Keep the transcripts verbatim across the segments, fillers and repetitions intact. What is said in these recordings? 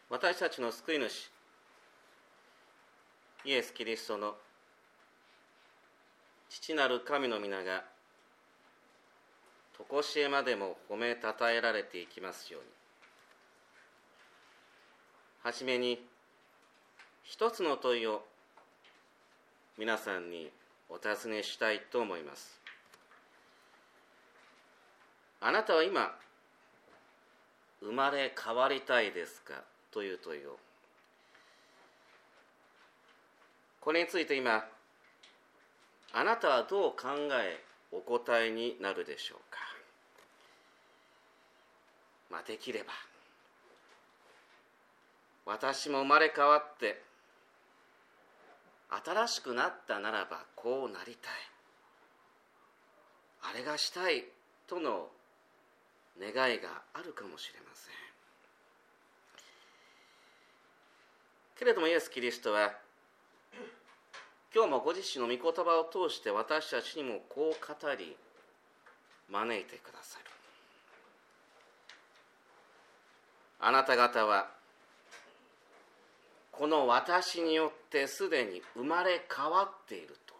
私たちの救い主イエス・キリストの父なる神の皆がとこしえまでも褒めたたえられていきますように。はじめに一つの問いを皆さんにお尋ねしたいと思います。あなたは今生まれ変わりたいですかという問いを。これについて今あなたはどう考えお答えになるでしょうか。まあ、できれば私も生まれ変わって新しくなったならばこうなりたい、あれがしたいとの願いがあるかもしれませんけれども、イエス・キリストは今日もご自身の御言葉を通して私たちにもこう語り招いてくださる。あなた方はこの私によってすでに生まれ変わっていると、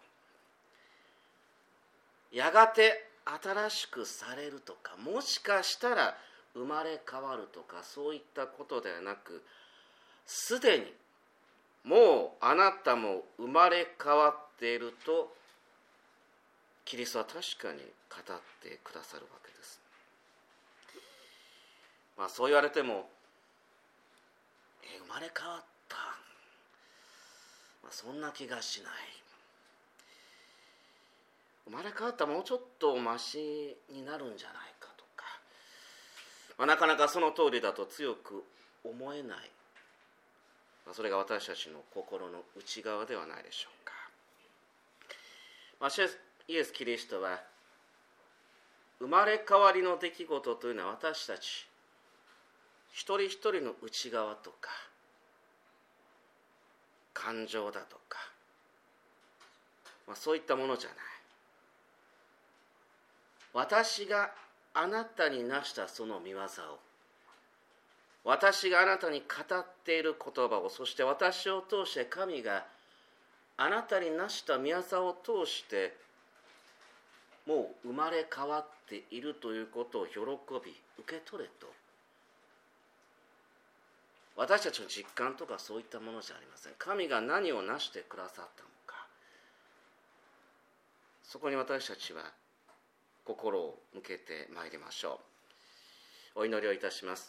やがて新しくされるとか、もしかしたら生まれ変わるとか、そういったことではなく、すでにもうあなたも生まれ変わっているとキリストは確かに語ってくださるわけです。まあそう言われても、え生まれ変わった、まあ、そんな気がしない。生まれ変わったらもうちょっとマシになるんじゃないかとか、まあ、なかなかその通りだと強く思えない、まあ、それが私たちの心の内側ではないでしょうか。まあ、イエス・キリストは生まれ変わりの出来事というのは私たち一人一人の内側とか感情だとか、まあ、そういったものじゃない。私があなたになしたその御業を、私があなたに語っている言葉を、そして私を通して神があなたになした御業を通してもう生まれ変わっているということを喜び受け取れと。私たちの実感とかそういったものじゃありません。神が何をなしてくださったのか、そこに私たちは心を向けてまいりましょう。お祈りをいたします。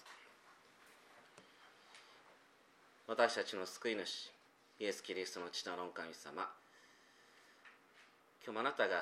私たちの救い主イエス・キリストの父なる神様、今日もあなたが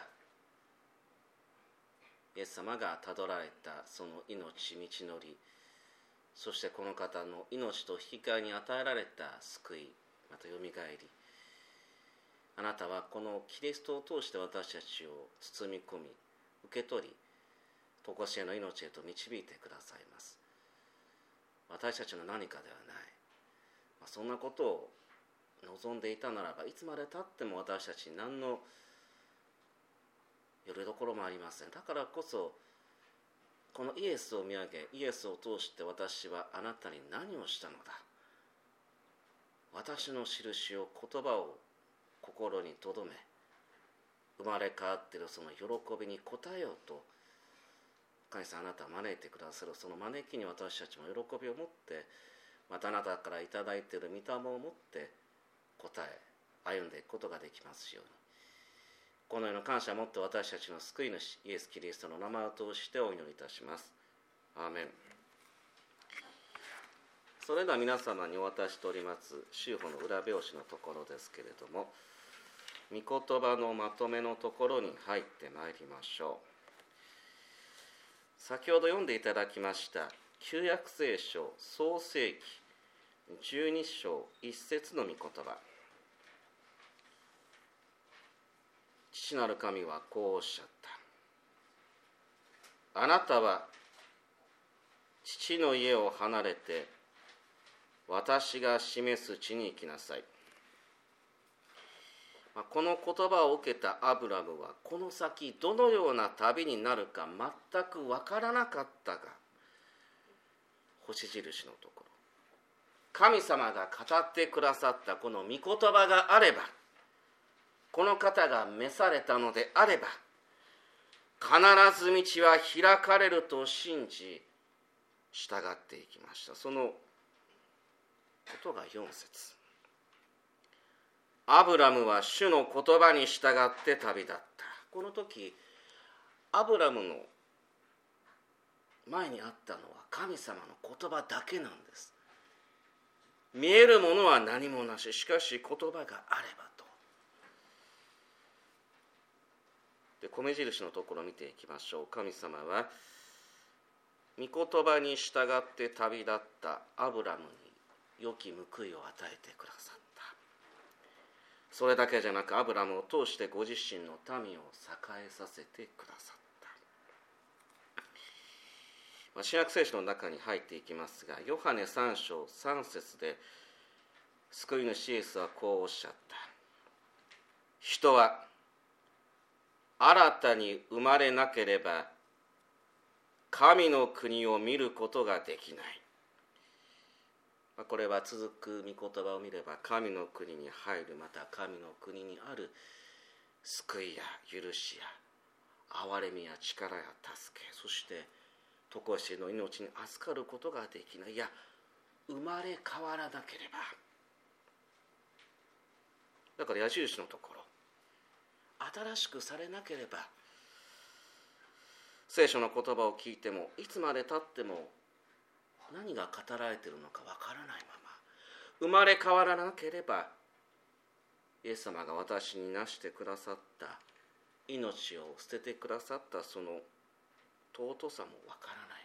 イエス様がたどられたその命、道のり、そしてこの方の命と引き換えに与えられた救い、またよみがえり、あなたはこのキリストを通して私たちを包み込み受け取り、とこしえの命へと導いてくださいます。私たちの何かではない、まあ、そんなことを望んでいたならば、いつまでたっても私たちに何のよりどころもありません。だからこそこのイエスを見上げ、イエスを通して私はあなたに何をしたのだ、私の印を、言葉を心に留め、生まれ変わっているその喜びに応えようと神様、あなたは招いてくださる。その招きに私たちも喜びを持って、またあなたからいただいている御霊を持って答え歩んでいくことができますように。このような感謝を持って私たちの救い主イエス・キリストの名前を通してお祈りいたします。アーメン。それでは皆様にお渡ししております修法の裏表紙のところですけれども、御言葉のまとめのところに入ってまいりましょう。先ほど読んでいただきました旧約聖書創世記じゅうに章いっ節の御言葉。父なる神はこうおっしゃった。あなたは父の家を離れて私が示す地に行きなさい。この言葉を受けたアブラムはこの先どのような旅になるか全く分からなかったが、星印のところ、 神様が語ってくださったこの御言葉があれば、この方が召されたのであれば、必ず道は開かれると信じ従っていきました。そのことがよん節。アブラムは主の言葉に従って旅立った。この時アブラムの前にあったのは神様の言葉だけなんです。見えるものは何もなし、しかし言葉があればと。で、米印のところを見ていきましょう。神様は御言葉に従って旅立ったアブラムに良き報いを与えてくださった。それだけじゃなく、アブラムを通してご自身の民を栄えさせてくださった。新約聖書の中に入っていきますが、ヨハネさん章さん節で救い主イエスはこうおっしゃった。人は新たに生まれなければ神の国を見ることができない。これは続く御言葉を見れば、神の国に入る、また神の国にある救いや許しや憐れみや力や助け、そして常しえの命に預かることができない。いや、生まれ変わらなければ。だから矢印のところ、新しくされなければ、聖書の言葉を聞いてもいつまでたっても何が語られているのかわからないまま、生まれ変わらなければ、イエス様が私になしてくださった命を捨ててくださったその尊さもわからない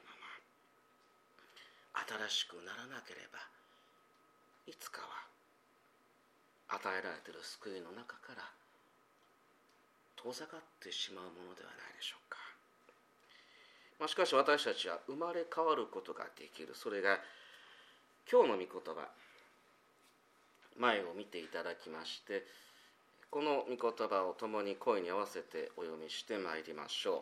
まま、新しくならなければいつかは与えられている救いの中から遠ざかってしまうものではないでしょうか。まあ、しかし私たちは生まれ変わることができる。それが今日の御言葉、前を見ていただきまして、この御言葉を共に声に合わせてお読みしてまいりましょう。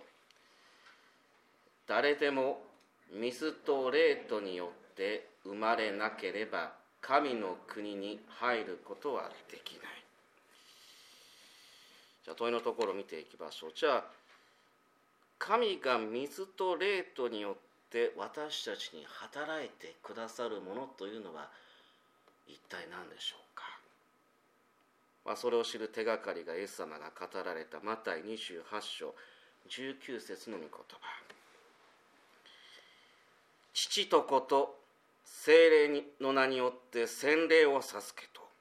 誰でも水と霊とによって生まれなければ神の国に入ることはできない。じゃあ問いのところを見ていきましょう。じゃあ神が水と霊とによって私たちに働いてくださるものというのは一体何でしょうか。まあ、それを知る手がかりがイエス様が語られたマタイにじゅうはち章じゅうきゅう節の御言葉。父と子と聖霊の名によって洗礼を授けと。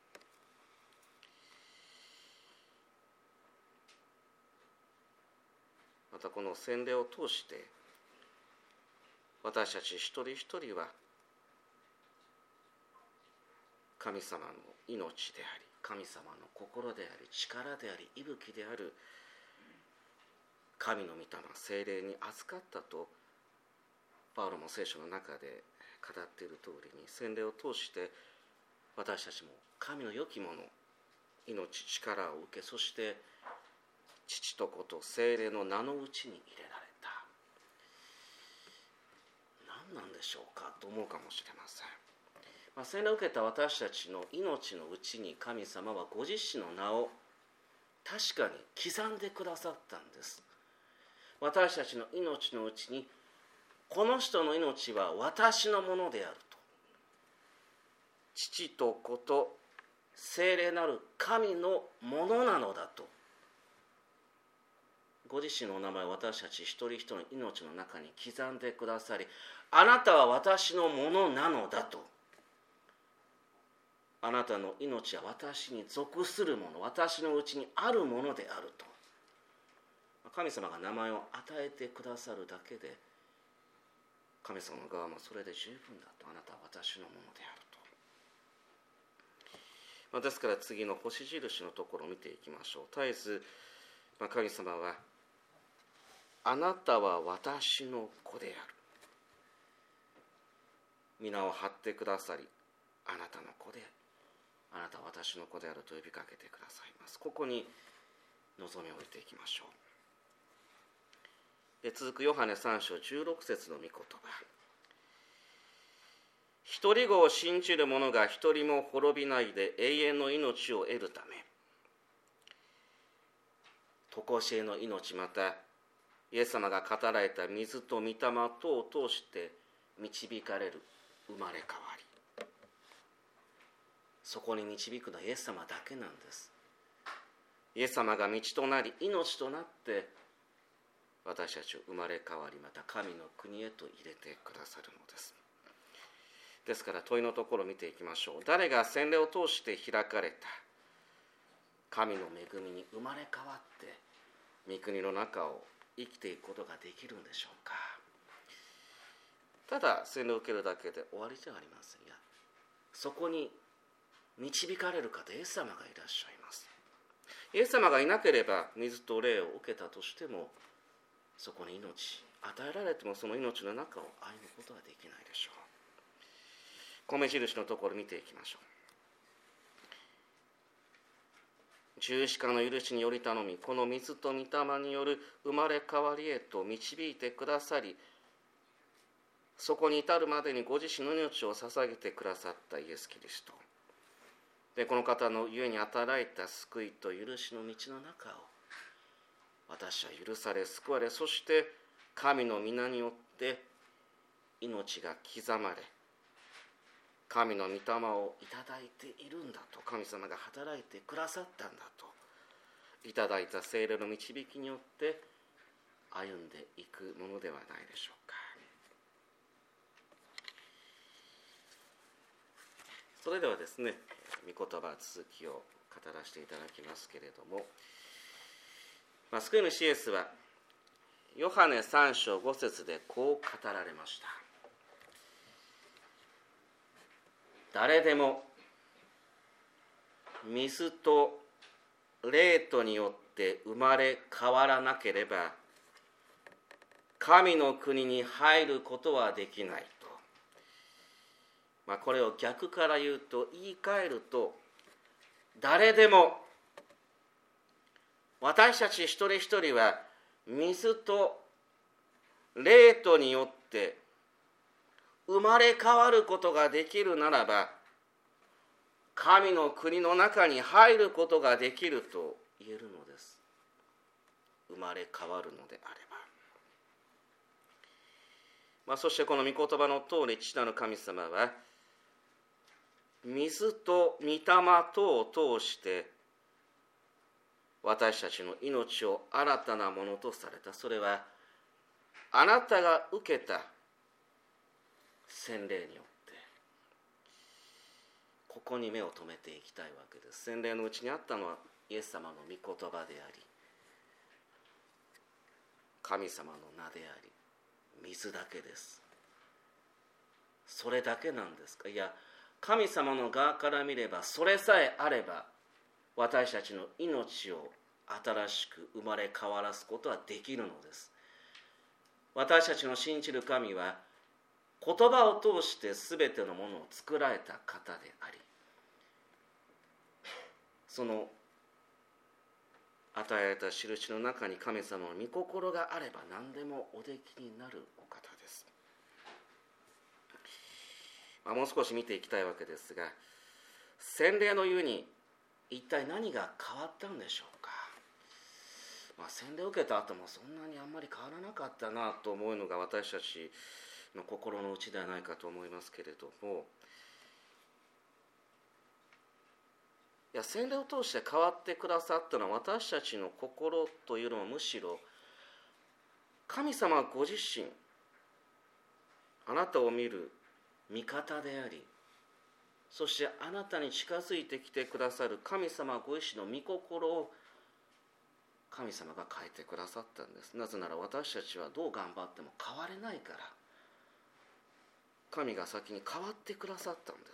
またこの洗礼を通して私たち一人一人は神様の命であり、神様の心であり、力であり、息吹である神の御霊聖霊に預かったとパウロも聖書の中で語っている通りに、洗礼を通して私たちも神の良きもの、命、力を受け、そして父と子と聖霊の名のうちに入れられた。何なんでしょうかと思うかもしれません。まあ、洗礼を受けた私たちの命のうちに神様はご自身の名を確かに刻んでくださったんです。私たちの命のうちに、この人の命は私のものであると、父と子と聖霊なる神のものなのだと、ご自身のお名前を私たち一人一人の命の中に刻んでくださり、あなたは私のものなのだと、あなたの命は私に属するもの、私のうちにあるものであると、神様が名前を与えてくださるだけで、神様の側もそれで十分だと、あなたは私のものであると。まあ、ですから次の星印のところを見ていきましょう。絶えず、まあ、神様はあなたは私の子である、皆を張ってくださり、あなたの子で、あなたは私の子であると呼びかけてくださいます。ここに望みを置いていきましょう。で続くヨハネさん章じゅうろく節の御言葉。 一人子を信じる者が一人も滅びないで永遠の命を得るため、常しえの命、またイエス様が語られた水と御霊とを通して導かれる生まれ変わり、そこに導くのはイエス様だけなんです。イエス様が道となり命となって私たちを生まれ変わり、また神の国へと入れてくださるのです。ですから問いのところを見ていきましょう。誰が洗礼を通して開かれた神の恵みに生まれ変わって御国の中を生きていくことができるんでしょうか。ただ洗礼を受けるだけで終わりじゃありません。いや、そこに導かれる方、イエス様がいらっしゃいます。イエス様がいなければ水と霊を受けたとしても、そこに命与えられてもその命の中を歩むことはできないでしょう。米印のところを見ていきましょう。十字架の許しにより頼み、この水と御霊による生まれ変わりへと導いてくださり、そこに至るまでにご自身の命を捧げてくださったイエス・キリストで、この方のゆえに与えられた救いと許しの道の中を私は許され救われ、そして神の皆によって命が刻まれ、神の御霊をいただいているんだと、神様が働いてくださったんだと、いただいた聖霊の導きによって歩んでいくものではないでしょうか。それではですね、御言葉続きを語らせていただきますけれども、まあ、救い主イエスはヨハネさん章ご節でこう語られました。誰でも水と霊とによって生まれ変わらなければ神の国に入ることはできないと、まあ、これを逆から言うと、言い換えると、誰でも私たち一人一人は水と霊とによって生まれ変わることができるならば、神の国の中に入ることができると言えるのです。生まれ変わるのであれば、まあ、そしてこの御言葉の通り、父なる神様は水と御霊とを通して私たちの命を新たなものとされた。それはあなたが受けた洗礼によって、ここに目を留めていきたいわけです。洗礼のうちにあったのはイエス様の御言葉であり、神様の名であり、水だけです。それだけなんですか。いや、神様の側から見ればそれさえあれば私たちの命を新しく生まれ変わらすことはできるのです。私たちの信じる神は言葉を通して全てのものを作られた方であり、その与えられた印の中に神様の御心があれば何でもおできになるお方です。まあ、もう少し見ていきたいわけですが、洗礼のゆえに一体何が変わったんでしょうか。まあ、洗礼を受けた後もそんなにあんまり変わらなかったなと思うのが私たちの心の内ではないかと思いますけれども、いや、洗礼を通して変わってくださったのは私たちの心というのは、むしろ神様ご自身、あなたを見る味方であり、そしてあなたに近づいてきてくださる神様ご自身の御心を神様が変えてくださったんです。なぜなら私たちはどう頑張っても変われないから、神が先に変わってくださったんです。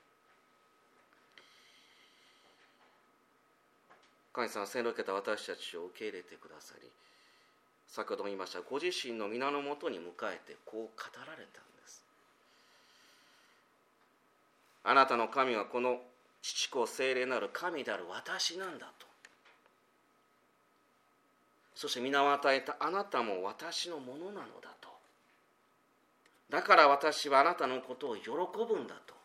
神様は洗礼を受けた私たちを受け入れてくださり、先ほども言いました、ご自身の皆のもとに迎えてこう語られたんです。あなたの神はこの父子聖霊なる神である私なんだと。そして皆を与えたあなたも私のものなのだと。 だから私はあなたのことを喜ぶんだと、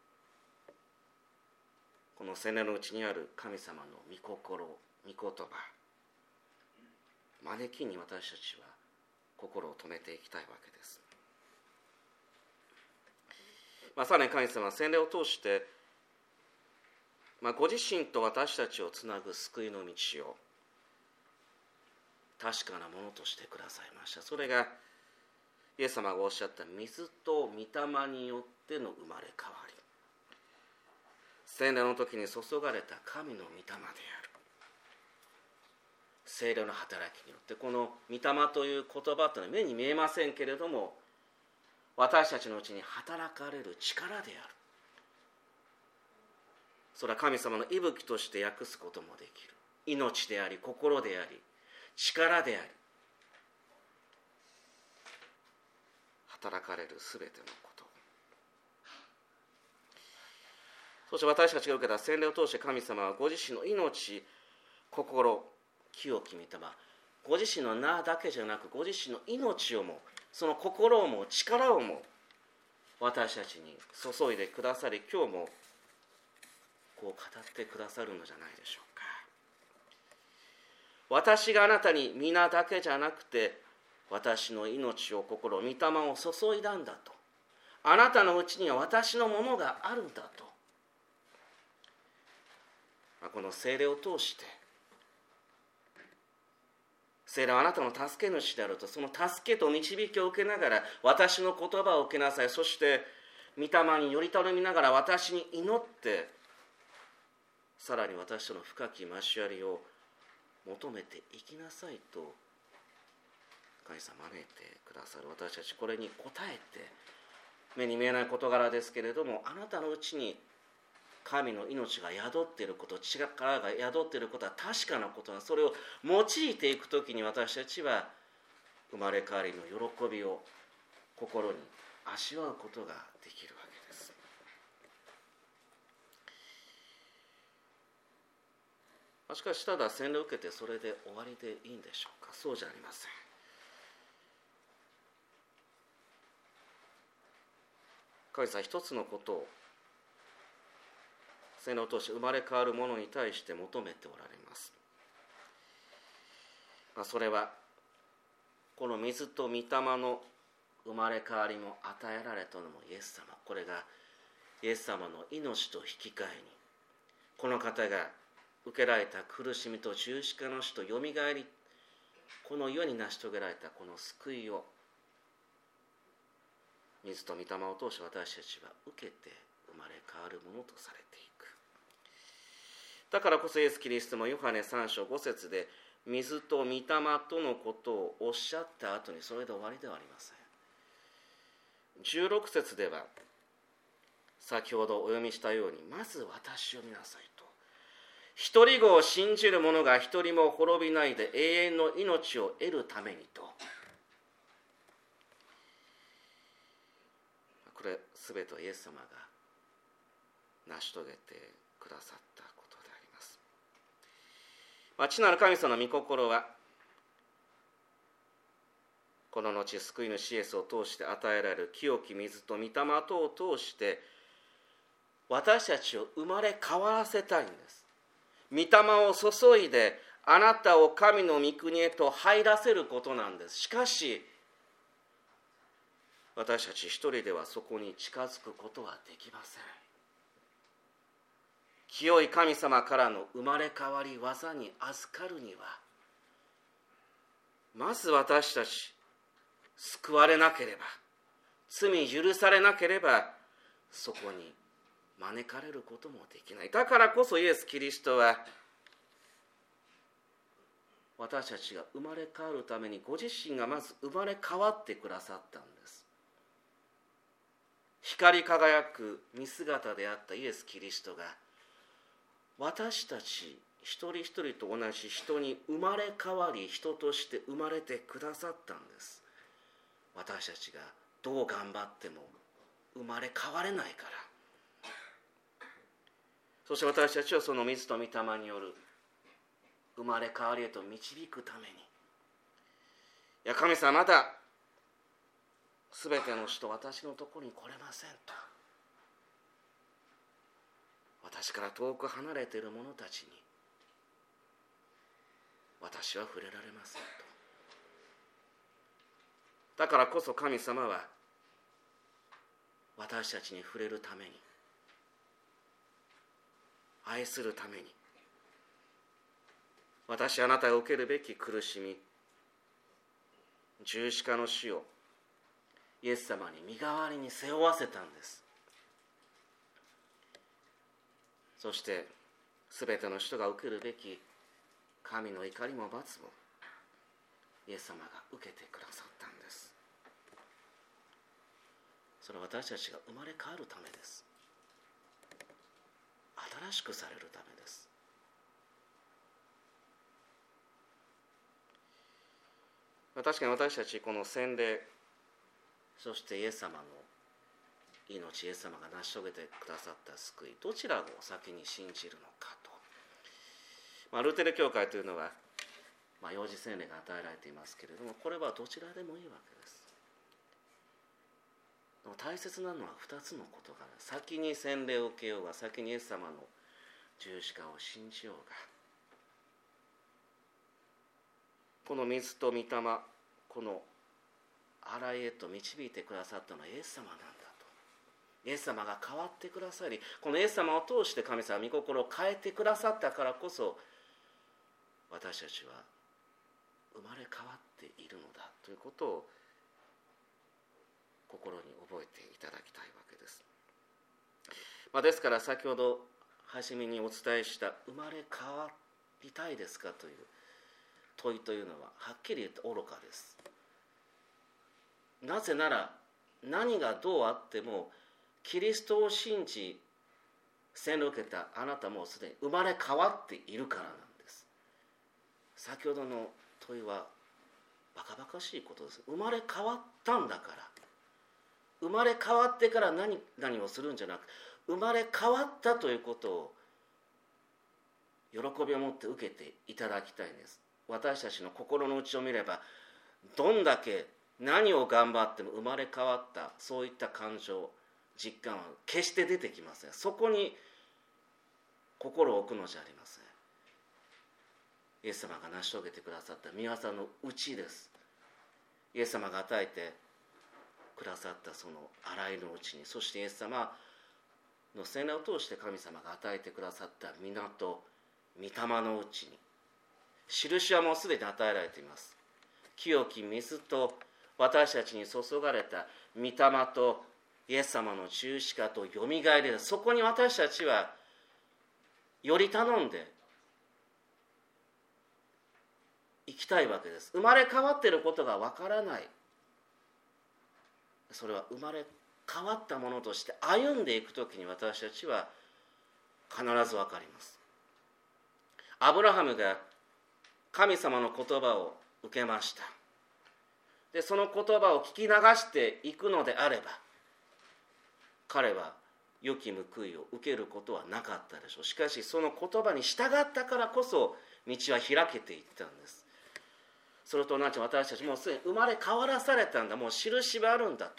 この青年のうちにある神様の御心、御言葉、招きに私たちは心を止めていきたいわけです。まあ、さらに神様は洗礼を通して、まあ、ご自身と私たちをつなぐ救いの道を確かなものとしてくださいました。それがイエス様がおっしゃった水と御霊によっての生まれ変わり、洗礼の時に注がれた神の御霊である。聖霊の働きによって、この御霊という言葉というのは目に見えませんけれども、私たちのうちに働かれる力である。それは神様の息吹として訳すこともできる。命であり、心であり、力であり、働かれるすべてのこと。そして私たちが受けた洗礼を通して神様はご自身の命、心、清き御霊、ご自身の名だけじゃなく、ご自身の命をも、その心をも力をも私たちに注いでくださり、今日もこう語ってくださるのじゃないでしょうか。私があなたに皆だけじゃなくて、私の命を心、御霊を注いだんだと。あなたのうちには私のものがあるんだと。この聖霊を通して、聖霊はあなたの助け主であると、その助けと導きを受けながら私の言葉を受けなさい。そして御霊により頼みながら私に祈って、さらに私との深き交わりを求めていきなさいと神様招いてくださる。私たちこれに応えて、目に見えない事柄ですけれども、あなたのうちに神の命が宿っていること、力が宿っていることは確かなことな、それを用いていくときに私たちは生まれ変わりの喜びを心に味わうことができるわけです。しかし、ただ洗礼を受けてそれで終わりでいいんでしょうか。そうじゃありません。神様は一つのことを洗礼を通して生まれ変わるものに対して求めておられます。まあ、それはこの水と御霊の生まれ変わりも与えられたのもイエス様。これがイエス様の命と引き換えに、この方が受けられた苦しみと十字架の死とよみがえり、この世に成し遂げられたこの救いを水と御霊を通して私たちは受けて生まれ変わるものとされていく。だからこそイエス・キリストもヨハネさん章ご節で水と御霊とのことをおっしゃった後にそれで終わりではありません。じゅうろく節では先ほどお読みしたように、まず私を見なさいと。一人子を信じる者が一人も滅びないで永遠の命を得るためにと。これすべてイエス様が成し遂げてくださったことであります。まあ、父なる神様の御心は、この後救い主イエスを通して与えられる清き水と御霊とを通して私たちを生まれ変わらせたいんです。御霊を注いであなたを神の御国へと入らせることなんです。しかし私たち一人ではそこに近づくことはできません。清い神様からの生まれ変わり技に預かるには、まず私たち救われなければ、罪許されなければそこに招かれることもできない。だからこそイエス・キリストは私たちが生まれ変わるためにご自身がまず生まれ変わってくださったんです。光り輝く見姿であったイエス・キリストが私たち一人一人と同じ人に生まれ変わり、人として生まれてくださったんです。私たちがどう頑張っても生まれ変われないから。そして私たちはその水と御霊による生まれ変わりへと導くために、いや神様、まだすべての人私のところに来れませんと、私から遠く離れている者たちに私は触れられませんと。だからこそ神様は私たちに触れるために、愛するために、私あなたが受けるべき苦しみ、十字架の死をイエス様に身代わりに背負わせたんです。そしてすべての人が受けるべき神の怒りも罰もイエス様が受けてくださったんです。それは私たちが生まれ変わるためです。新しくされるためです。確かに私たちこの洗礼、そしてイエス様の命、イエス様が成し遂げてくださった救い、どちらを先に信じるのかと。まあ、ルーテル教会というのは、まあ、幼児洗礼が与えられていますけれども、これはどちらでもいいわけです。でも大切なのはふたつのことがある。先に洗礼を受けようが、先にイエス様の十字架を信じようが、この水と御霊、この洗いへと導いてくださったのはイエス様なんだと。イエス様が変わってくださり、このイエス様を通して神様は御心を変えてくださったからこそ、私たちは生まれ変わっているのだということを心に覚えていただきたいわけです。まあ、ですから先ほど初めにお伝えした生まれ変わりたいですかという問いというのははっきり言って愚かです。なぜなら何がどうあってもキリストを信じ洗礼を受けたあなたもすでに生まれ変わっているからなんです。先ほどの問いはバカバカしいことです。生まれ変わったんだから、生まれ変わってから何何をするんじゃなく、生まれ変わったということを喜びを持って受けていただきたいんです。私たちの心の内を見れば、どんだけ何を頑張っても生まれ変わった、そういった感情、実感は決して出てきません。そこに心を置くのじゃありません。イエス様が成し遂げてくださった御業のうちです。イエス様が与えてくださったその洗いのうちに、そしてイエス様の洗礼を通して神様が与えてくださった御霊のうちに、印はもうすでに与えられています。清き水と私たちに注がれた御霊とイエス様の十字架とよみがえりです。そこに私たちはより頼んで生きたいわけです。生まれ変わっていることがわからない、それは生まれ変わったものとして歩んでいくときに私たちは必ずわかります。アブラハムが神様の言葉を受けました。でその言葉を聞き流していくのであれば、彼は良き報いを受けることはなかったでしょう。しかしその言葉に従ったからこそ道は開けていったんです。それと同じ、私たちもうすでに生まれ変わらされたんだ、もう印はあるんだと。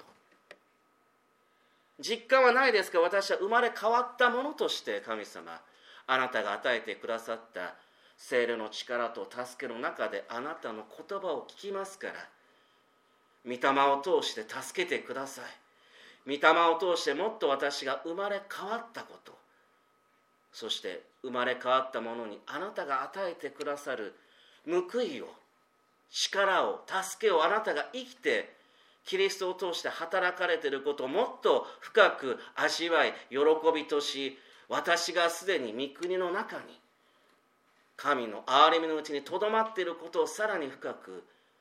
実感はないですが、私は生まれ変わったものとして神様、あなたが与えてくださった聖霊の力と助けの中であなたの言葉を聞きますから、御霊を通して助けてください。御霊を通してもっと私が生まれ変わったこと、そして生まれ変わったものにあなたが与えてくださる報いを、力を、助けをあなたが生きてキリストを通して働かれていることをもっと深く味わい、喜びとし、私がすでに御国の中に神の憐れみのうちにとどまっていることをさらに深く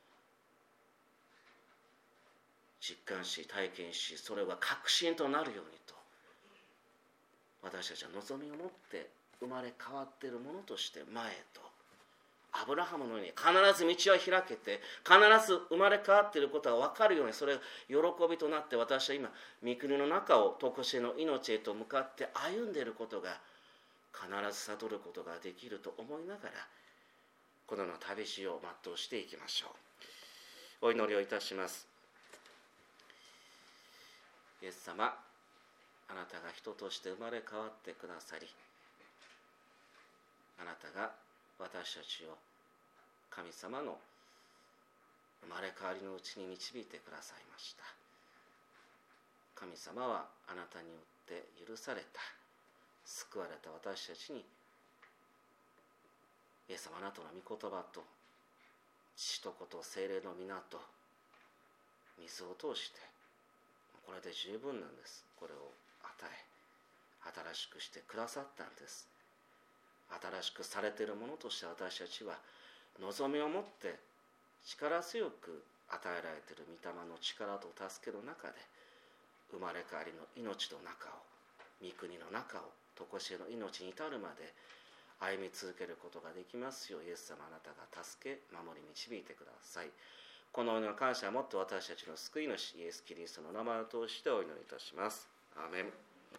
実感し、体験し、それが確信となるようにと、私たちは望みを持って生まれ変わっているものとして前へと、アブラハムのように必ず道は開けて、必ず生まれ変わっていることが分かるように、それが喜びとなって、私は今御国の中を常しえの命へと向かって歩んでいることが必ず悟ることができると思いながら、このような旅路を全うしていきましょう。お祈りをいたします。 イエス様、あなたが人として生まれ変わってくださり、あなたが私たちを神様の生まれ変わりのうちに導いてくださいました。神様はあなたによって許された、救われた私たちに、イエス様あなたの御言葉と父と子と聖霊の皆と水を通して、これで十分なんです。これを与え、新しくしてくださったんです。新しくされているものとして私たちは望みを持って力強く与えられている御霊の力と助けの中で、生まれ変わりの命の中を、御国の中を、常しえの命に至るまで歩み続けることができますよう、イエス様あなたが助け守り導いてください。このような感謝をもって私たちの救い主イエス・キリストの名前を通してお祈りいたします。アーメン。